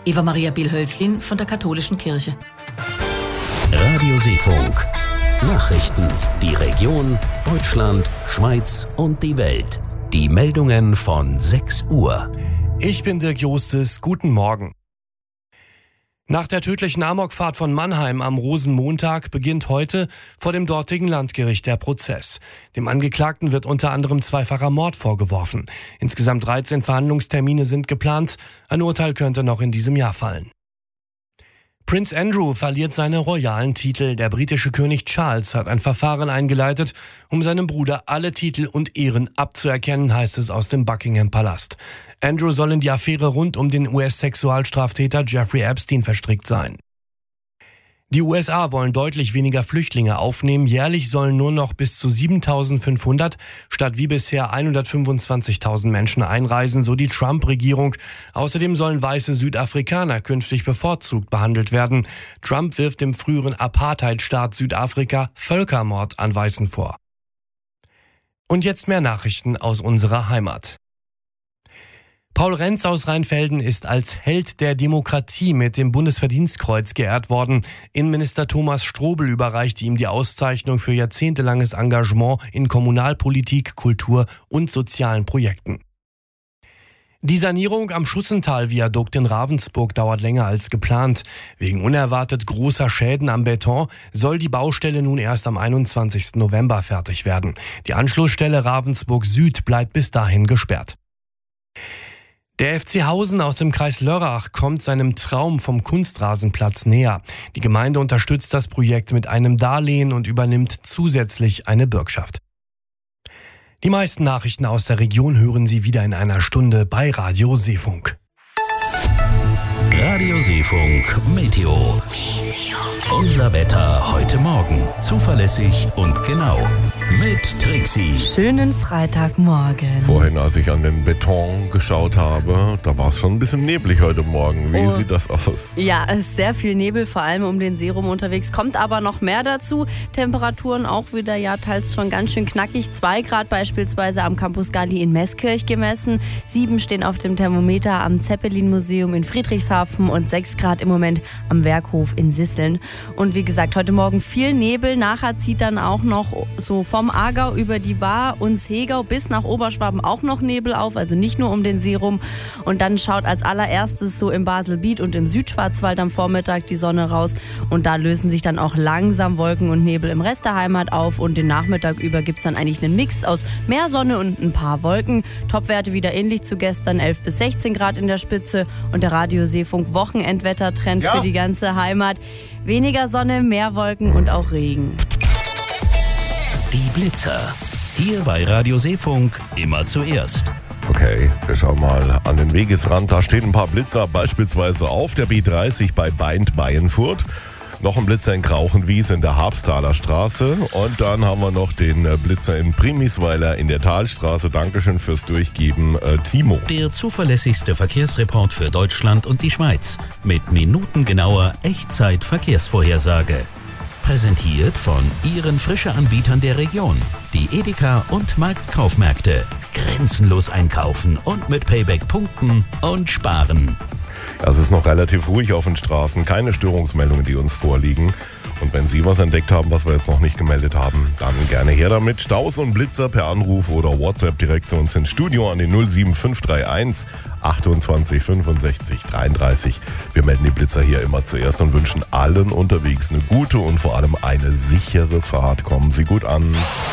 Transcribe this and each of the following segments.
Eva-Maria Biel-Hölzlin von der Katholischen Kirche. Radio Seefunk. Nachrichten. Die Region, Deutschland, Schweiz und die Welt. Die Meldungen von 6 Uhr. Ich bin Dirk Jostes. Guten Morgen. Nach der tödlichen Amokfahrt von Mannheim am Rosenmontag beginnt heute vor dem dortigen Landgericht der Prozess. Dem Angeklagten wird unter anderem zweifacher Mord vorgeworfen. Insgesamt 13 Verhandlungstermine sind geplant. Ein Urteil könnte noch in diesem Jahr fallen. Prince Andrew verliert seine royalen Titel. Der britische König Charles hat ein Verfahren eingeleitet, um seinem Bruder alle Titel und Ehren abzuerkennen, heißt es aus dem Buckingham Palast. Andrew soll in die Affäre rund um den US-Sexualstraftäter Jeffrey Epstein verstrickt sein. Die USA wollen deutlich weniger Flüchtlinge aufnehmen. Jährlich sollen nur noch bis zu 7.500 statt wie bisher 125.000 Menschen einreisen, so die Trump-Regierung. Außerdem sollen weiße Südafrikaner künftig bevorzugt behandelt werden. Trump wirft dem früheren Apartheidstaat Südafrika Völkermord an Weißen vor. Und jetzt mehr Nachrichten aus unserer Heimat. Paul Renz aus Rheinfelden ist als Held der Demokratie mit dem Bundesverdienstkreuz geehrt worden. Innenminister Thomas Strobel überreichte ihm die Auszeichnung für jahrzehntelanges Engagement in Kommunalpolitik, Kultur und sozialen Projekten. Die Sanierung am Schussental-Viadukt in Ravensburg dauert länger als geplant. Wegen unerwartet großer Schäden am Beton soll die Baustelle nun erst am 21. November fertig werden. Die Anschlussstelle Ravensburg Süd bleibt bis dahin gesperrt. Der FC Hausen aus dem Kreis Lörrach kommt seinem Traum vom Kunstrasenplatz näher. Die Gemeinde unterstützt das Projekt mit einem Darlehen und übernimmt zusätzlich eine Bürgschaft. Die meisten Nachrichten aus der Region hören Sie wieder in einer Stunde bei Radio Seefunk. Radio Seefunk Meteo. Unser Wetter heute Morgen. Zuverlässig und genau. Mit Trixie. Schönen Freitagmorgen. Vorhin, als ich an den Beton geschaut habe, da war es schon ein bisschen neblig heute Morgen. Wie sieht das aus? Ja, es ist sehr viel Nebel, vor allem um den See rum unterwegs. Kommt aber noch mehr dazu. Temperaturen auch wieder teils schon ganz schön knackig. 2 Grad beispielsweise am Campus Galli in Meßkirch gemessen. 7 stehen auf dem Thermometer am Zeppelin-Museum in Friedrichshafen und 6 Grad im Moment am Werkhof in Sisseln. Und wie gesagt, heute Morgen viel Nebel. Nachher zieht dann auch noch so vom Aargau über die Baar und Hegau bis nach Oberschwaben auch noch Nebel auf, also nicht nur um den See rum. Und dann schaut als allererstes so im Baselbiet und im Südschwarzwald am Vormittag die Sonne raus. Und da lösen sich dann auch langsam Wolken und Nebel im Rest der Heimat auf. Und den Nachmittag über gibt es dann eigentlich einen Mix aus mehr Sonne und ein paar Wolken. Topwerte wieder ähnlich zu gestern, 11 bis 16 Grad in der Spitze. Und der Radio Seefunk Wochenendwettertrend für die ganze Heimat. Weniger Sonne, mehr Wolken und auch Regen. Die Blitzer. Hier bei Radio Seefunk immer zuerst. Okay, wir schauen mal an den Wegesrand. Da stehen ein paar Blitzer, beispielsweise auf der B30 bei Beint-Baienfurt. Noch ein Blitzer in Krauchenwies in der Habstaler Straße. Und dann haben wir noch den Blitzer in Primisweiler in der Talstraße. Dankeschön fürs Durchgeben, Timo. Der zuverlässigste Verkehrsreport für Deutschland und die Schweiz. Mit minutengenauer Echtzeit-Verkehrsvorhersage. Präsentiert von Ihren Frische-Anbietern der Region. Die Edeka und Marktkaufmärkte. Grenzenlos einkaufen und mit Payback punkten und sparen. Es ist noch relativ ruhig auf den Straßen. Keine Störungsmeldungen, die uns vorliegen. Und wenn Sie was entdeckt haben, was wir jetzt noch nicht gemeldet haben, dann gerne her damit. Staus und Blitzer per Anruf oder WhatsApp direkt zu uns ins Studio an den 07531 28 65 33. Wir melden die Blitzer hier immer zuerst und wünschen allen unterwegs eine gute und vor allem eine sichere Fahrt. Kommen Sie gut an.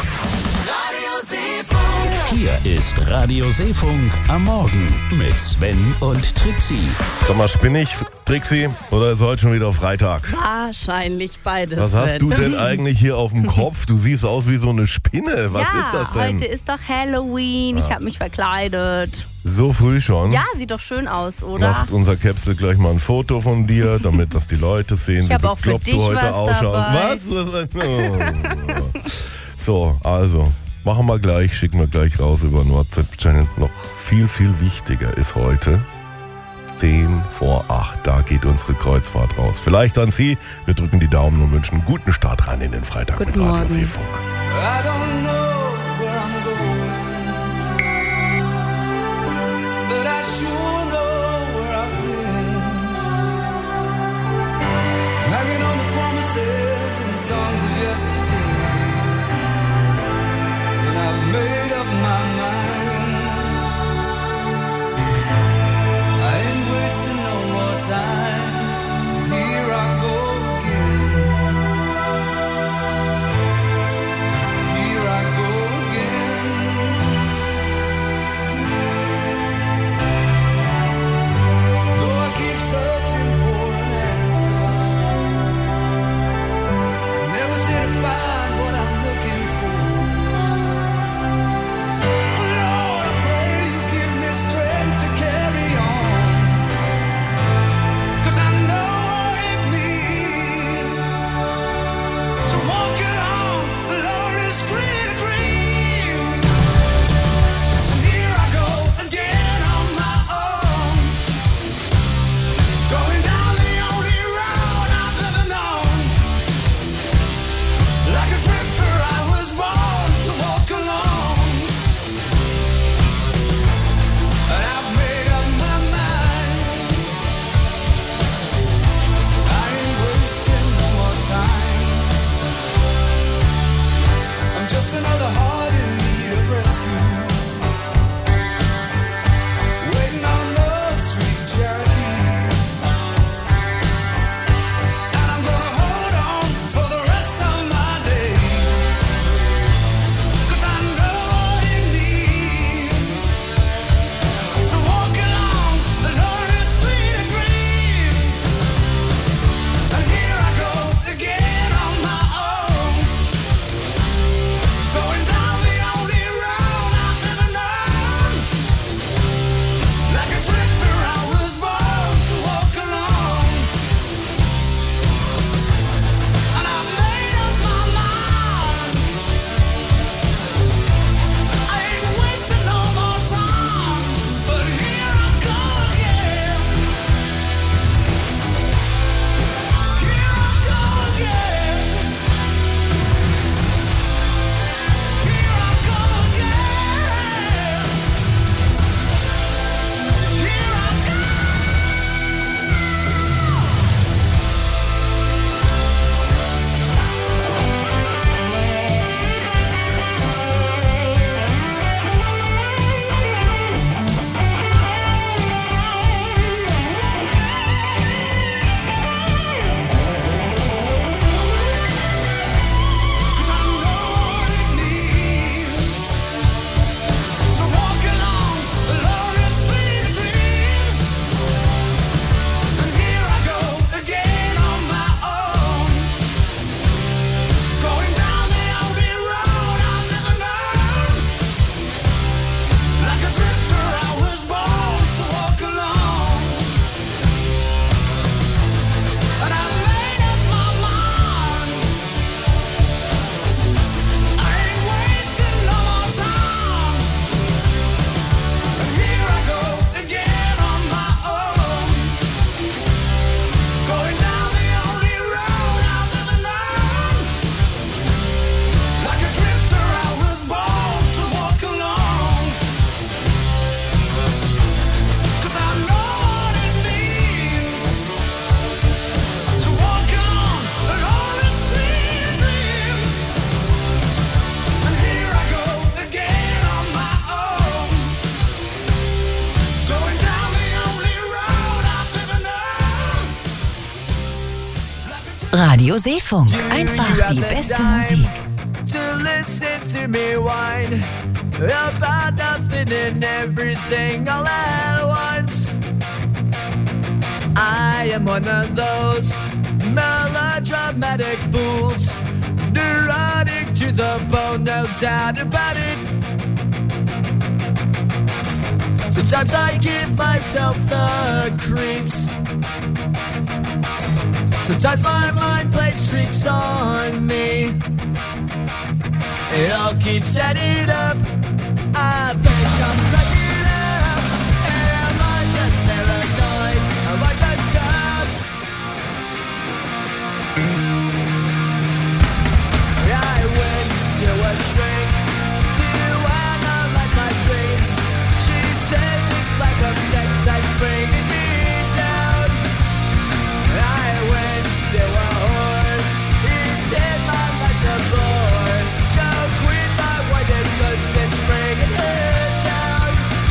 Hier ist Radio Seefunk am Morgen mit Sven und Trixie. Sag mal, spinne ich, Trixie, oder ist heute schon wieder Freitag? Wahrscheinlich beides. Was hast du denn eigentlich hier auf dem Kopf? Du siehst aus wie so eine Spinne. Was ja, ist das denn? Heute ist doch Halloween. Ich habe mich verkleidet. So früh schon? Ja, sieht doch schön aus, oder? Macht unser Käpsel gleich mal ein Foto von dir, damit das die Leute sehen, wie bekloppt du heute ausschaust. Was? So, also... Machen wir gleich, schicken wir gleich raus über den WhatsApp-Channel. Noch viel, viel wichtiger ist heute 10 vor 8. Da geht unsere Kreuzfahrt raus. Vielleicht an Sie. Wir drücken die Daumen und wünschen einen guten Start rein in den Freitag Guten mit Radio Morgen. Seefunk. I don't know where I'm going, but I sure know where I've been. Radio Seefunk. Einfach die beste Musik. To listen to me whine about nothing and everything all at once. I am one of those melodramatic fools, neurotic to the bone, no doubt about it. Sometimes I give myself the creeps. Sometimes my mind plays tricks on me. It all keeps adding up. I think I'm cracking up. Am I just paranoid? Am I just stuck? I went to a shrink to analyze my dreams. She says it's like a sex that's bringing me down. I went to a whore. He said my life's a bore. Choke with my white and it's bringing her down.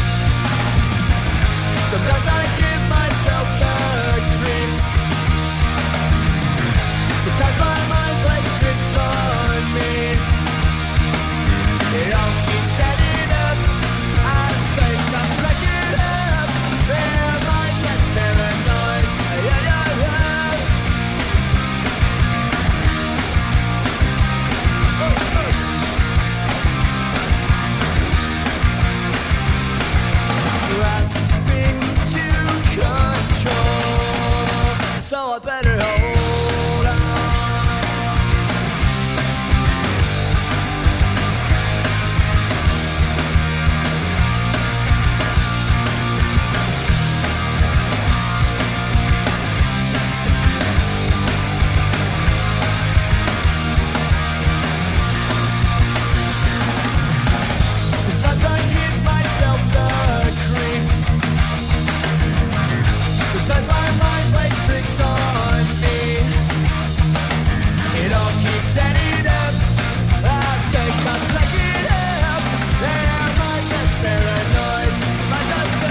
Sometimes I give myself the creeps. Sometimes my mind plays tricks on me. It all keeps adding up. I think I'm cracking up. Am I just paranoid? Yeah, yeah, yeah. Grasping to control, so I better hold on. Sometimes I give myself the creeps. Sometimes my mind plays tricks on me. It all keeps adding up. I think I'm cracking up. Am I just paranoid? Am I just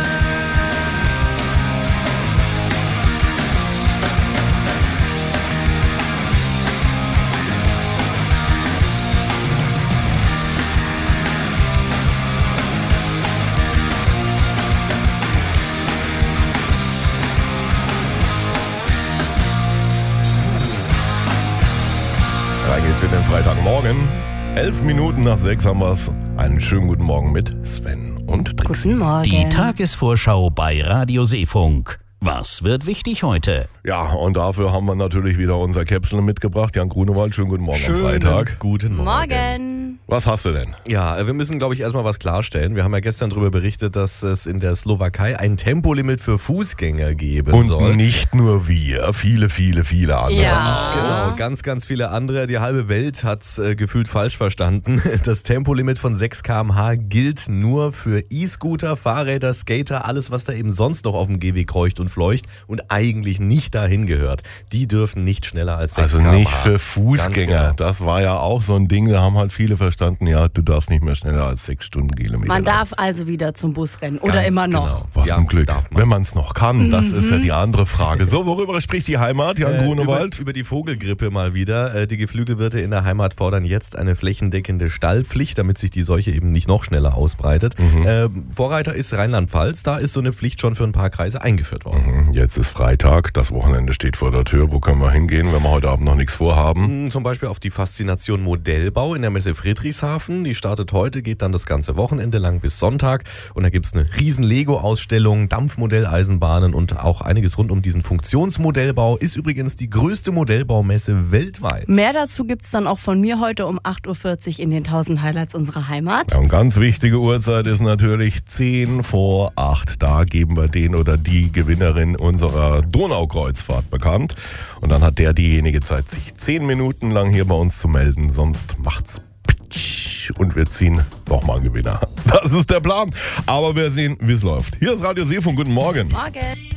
Da geht's in den Freitagmorgen. 11 Minuten nach 6 haben wir's. Einen schönen guten Morgen mit Sven und Trixie. Guten Morgen. Die Tagesvorschau bei Radio Seefunk. Was wird wichtig heute? Ja, und dafür haben wir natürlich wieder unser Käpsel mitgebracht. Jan Grunewald, schönen guten Morgen am Freitag. Guten Morgen. Morgen. Was hast du denn? Ja, wir müssen, glaube ich, erstmal was klarstellen. Wir haben ja gestern darüber berichtet, dass es in der Slowakei ein Tempolimit für Fußgänger geben Und soll. nicht nur wir, viele andere. Ja. Genau, ganz viele andere. Die halbe Welt hat's gefühlt falsch verstanden. Das Tempolimit von 6 km/h gilt nur für E-Scooter, Fahrräder, Skater, alles, was da eben sonst noch auf dem Gehweg kreucht und fleucht und eigentlich nicht dahin gehört. Die dürfen nicht schneller als 6 Also km/h. nicht für Fußgänger. Ganz genau. Das war ja auch so ein Ding, da haben halt viele verstanden, ja, du darfst nicht mehr schneller als 6 Stundenkilometer. Man darf also wieder zum Bus rennen. Oder Ganz immer noch. genau. Was Ja, ein Glück, darf man. wenn man es noch kann. Das ist ja die andere Frage. So, worüber spricht die Heimat, Jan Grunewald? Über die Vogelgrippe mal wieder. Die Geflügelwirte in der Heimat fordern jetzt eine flächendeckende Stallpflicht, damit sich die Seuche eben nicht noch schneller ausbreitet. Vorreiter ist Rheinland-Pfalz. Da ist so eine Pflicht schon für ein paar Kreise eingeführt worden. Jetzt ist Freitag, das Wochenende steht vor der Tür. Wo können wir hingehen, wenn wir heute Abend noch nichts vorhaben? Zum Beispiel auf die Faszination Modellbau in der Messe Friedrichshafen. Die startet heute, geht dann das ganze Wochenende lang bis Sonntag. Und da gibt es eine riesen Lego-Ausstellung, Dampfmodelleisenbahnen und auch einiges rund um diesen Funktionsmodellbau. Ist übrigens die größte Modellbaumesse weltweit. Mehr dazu gibt's dann auch von mir heute um 8.40 Uhr in den 1000 Highlights unserer Heimat. Ja, und ganz wichtige Uhrzeit ist natürlich 10 vor 8. Da geben wir den oder die Gewinnerin unserer Donaukreuzfahrt bekannt. Und dann hat diejenige Zeit, sich 10 Minuten lang hier bei uns zu melden. Sonst macht's pitsch und wir ziehen nochmal einen Gewinner. Das ist der Plan. Aber wir sehen, wie es läuft. Hier ist Radio Seefunk. Guten Morgen. Morgen.